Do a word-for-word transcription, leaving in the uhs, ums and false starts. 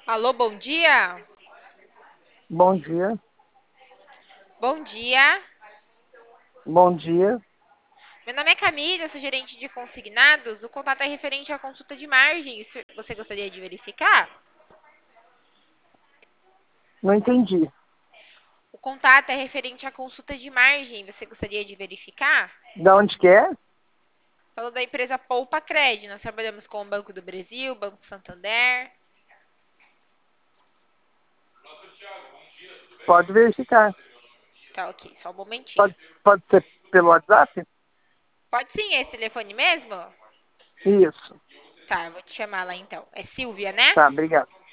Alô, bom dia? Bom dia, Bom dia. bom dia. Meu nome é Camila, sou gerente de consignados. O contato é referente à consulta de margens. Você gostaria de verificar? Não entendi. O contato é referente à consulta de margem. Você gostaria de verificar? Da onde que é? Falou da empresa Poupa Cred. Nós trabalhamos com o Banco do Brasil, Banco Santander. Pode verificar. Tá, ok, só um momentinho. Pode, pode ser pelo WhatsApp? Pode sim, é esse telefone mesmo? Isso. Tá, eu vou te chamar lá então. É Silvia, né? Tá, obrigado.